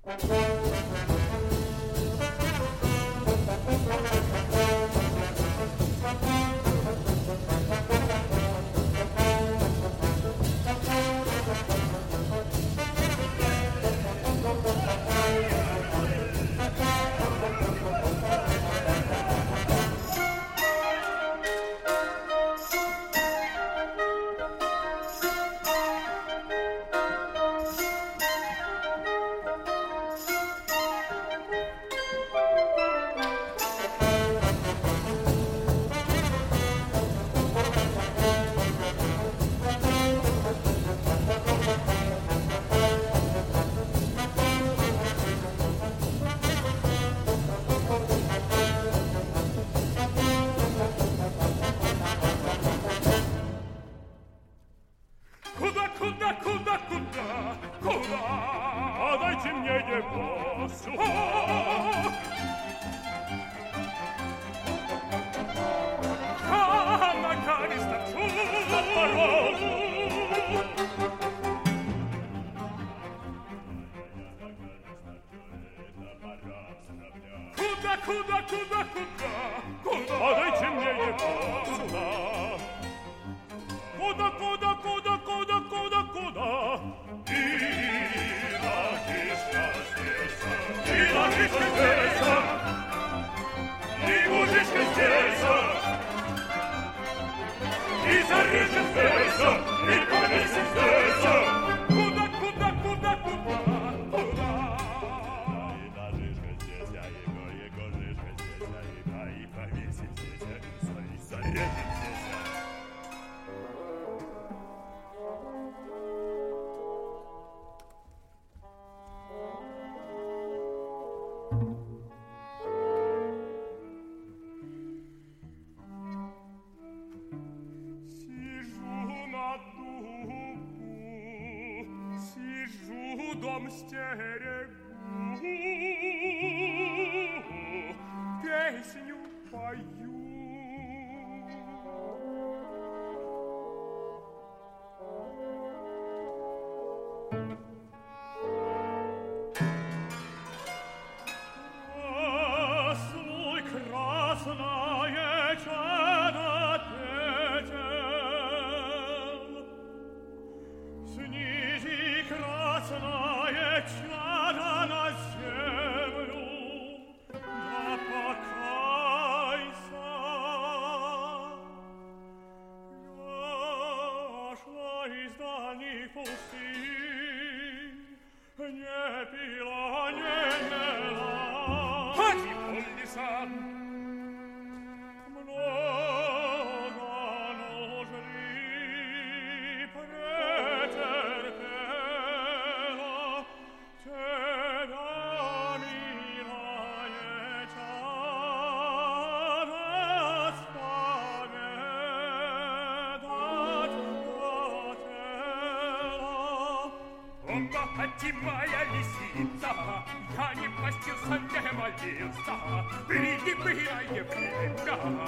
Моя лисица, я не постился, не молился, приди мое время.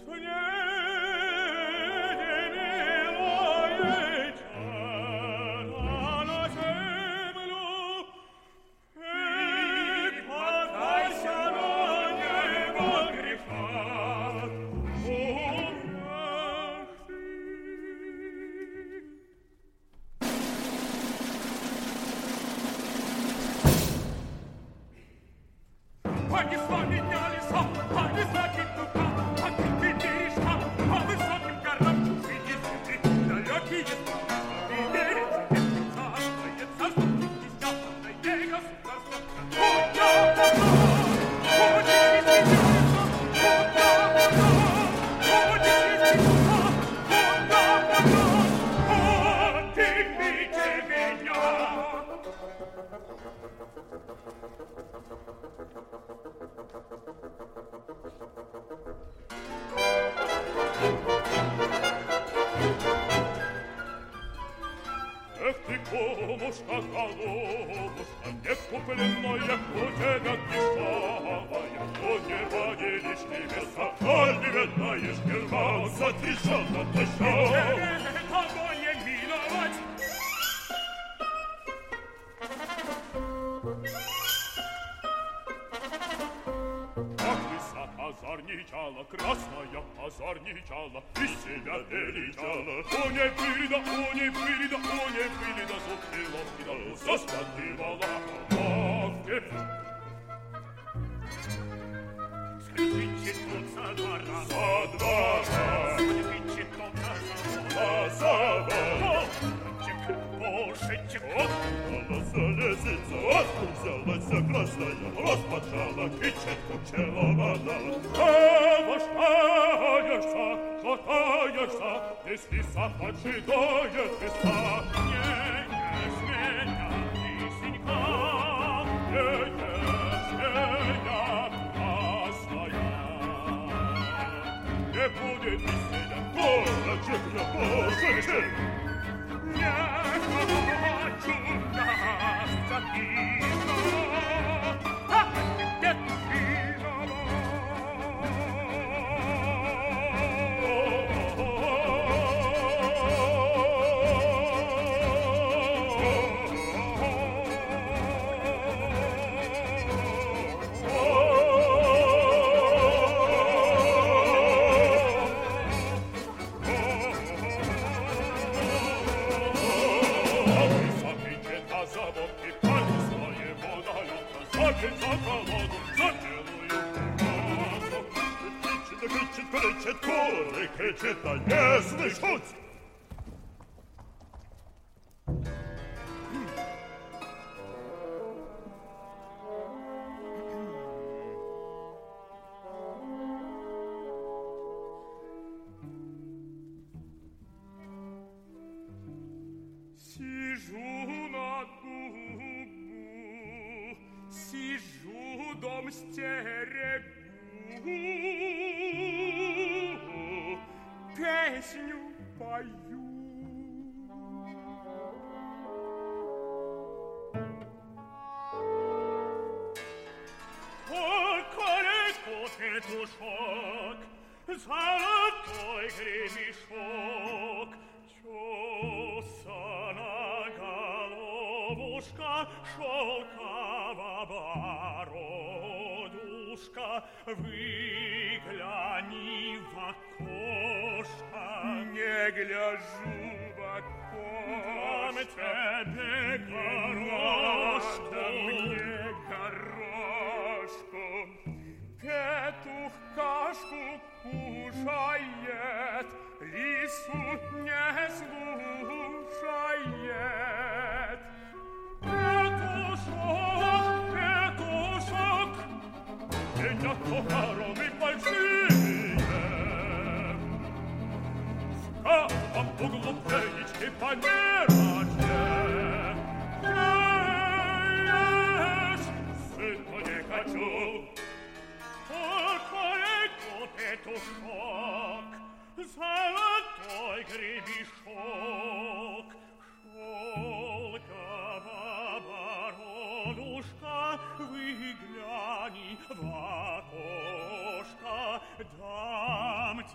Дамте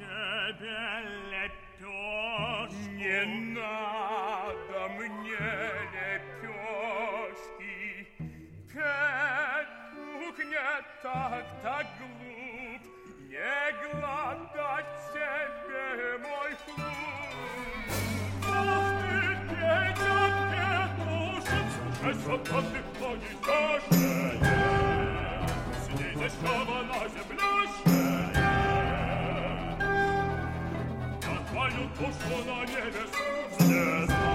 тебе лепешку. Не надо мне лепешки. Петух не так глуп, не гладать тебе мой клуб. Ах ты, Петя, петушек, слушайся, как ты ходишь дождее. Сиди дешево на землющее. Я твою душу на небесу взнесла.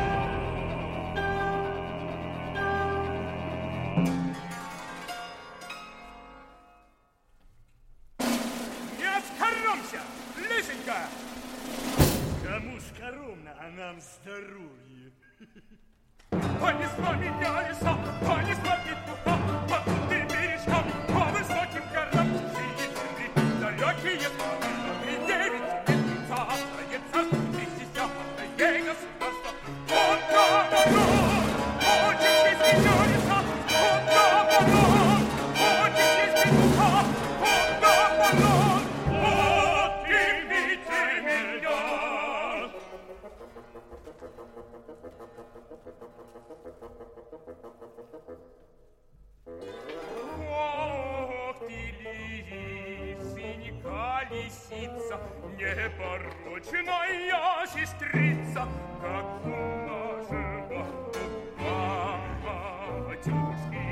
Лисенька! Кому скоромно, а нам здоровье. Понесла меня леса, понесла петуха, по крутым бережкам, по высоким горам, чужие земли, далекие страны, и 9 месяца, остается спустися, ей государство. Вот наоборот, очень честь меня леса, вот наоборот, очень честь петуха, вот наоборот. Ох ты, лисенька, лисица, непорочная сестрица, как умна жива батюшки.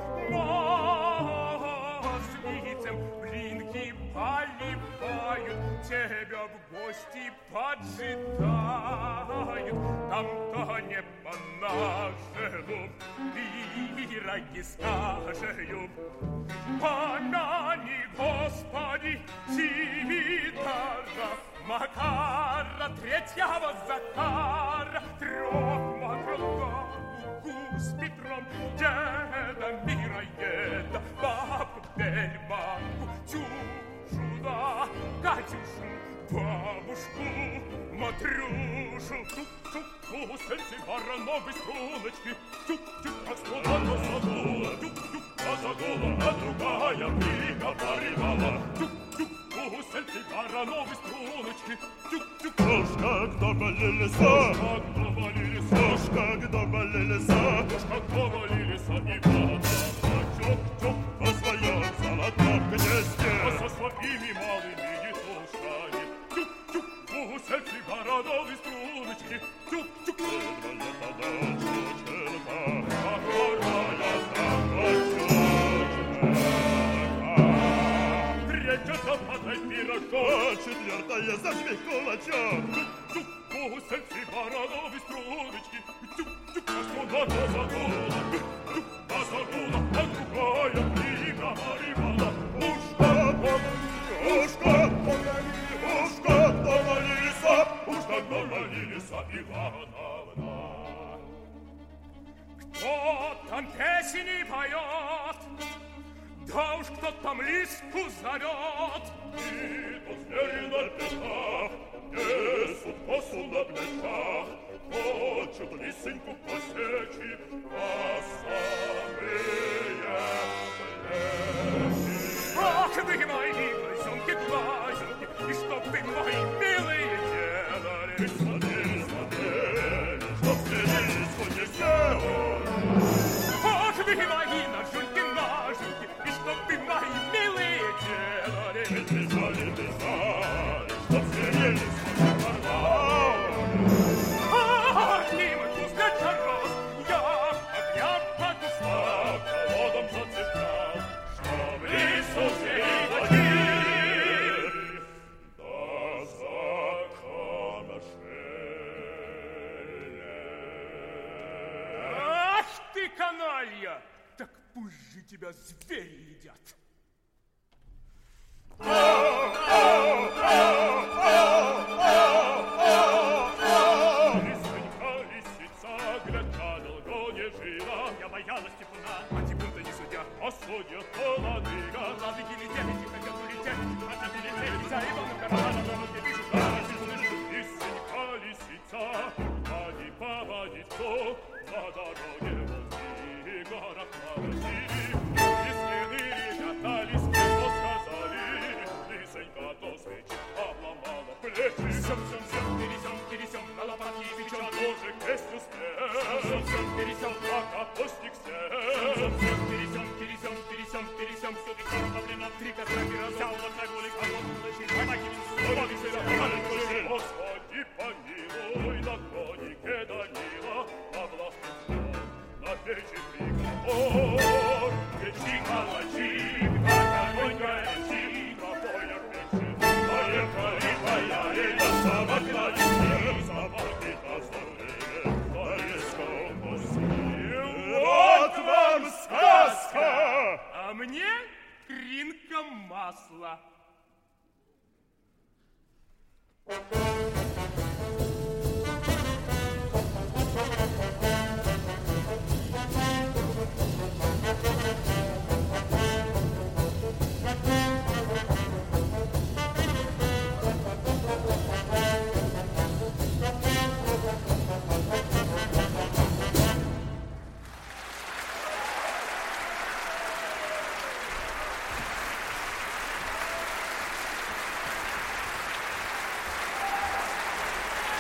Маслицем блинки поливают, тебя в гости поджидают. Там-то небо-нашему пироги скажею. Помяни, Господи, Сидора, Макара, третьего Захара, 3 Матрёнку с Петром, деда Мироеда, бабку Бельмаку, Тюшу, да, Катюшу, бабушку, Матрюшу, тук-тук, сельцы вороновой струночки, тук-тук, как слова загула, тук-тук, загула, а другая приговаривала, тук-тук, сельцы вороновой струночки, тук-тук. Уж когда болелись, уж когда болелись, уж когда болелись, и вода, тюк-тук, по своем золотом гнезде, а со своими малыми ушами, тук-тук, сельцы вороновой струночки, тук-тук. Седрая подача челка, охорная строкочка, третья подай пирожок, 4-я зажми кулачок, тук-тук, сельцы вороновой струночки, тук-тук, а струна загула, тук-тук, загула, а другая приговаривала, уж как молились, Ивановна. Кто там песни поет? Да уж кто там лиску зовет? И то звери на пятах, несут косу на плечах, хочут лисеньку посечь, а самые плечи. Ах, вы мои глазенки, глазенки, и что вы мои милые делали? Смотрели, что снились не сделали. Ах, вы мои ноженьки, ноженьки, и что вы мои милые делали? Писали, что снились не порвали. Ах, мимо вкусно чарос, я огня подустал, холодом зацеплял, что в лесу зелень. Каналья! Так пусть же тебя звери едят! Лисонька, лисица, глядка долго не жила. Я боялась типуна, а типун-то не судья, а судья холодыга. Ладыги летели, тихо как улетели, хотя летели, за Иваном карманом, но не пишут, лисонька, лисица, води по водицу, на дороге возле город молодили, и стены ребят Сам-сам-сам-пересам, на лопатке печён, тоже песню спел. Сам-сам-пересам, а капустник сел. Сам-сам-пересам, всё-таки проблема, три козла пирожал, алкоголик, а вот лучше, Господи, помилуй, на конике Данила, а властный на печи приговор. Печи калачи, огонь горячи, на бояр печи, поехали, бояре, собаки поздоровее, поиском пустые. Вот вам сказка! А мне кринка масла.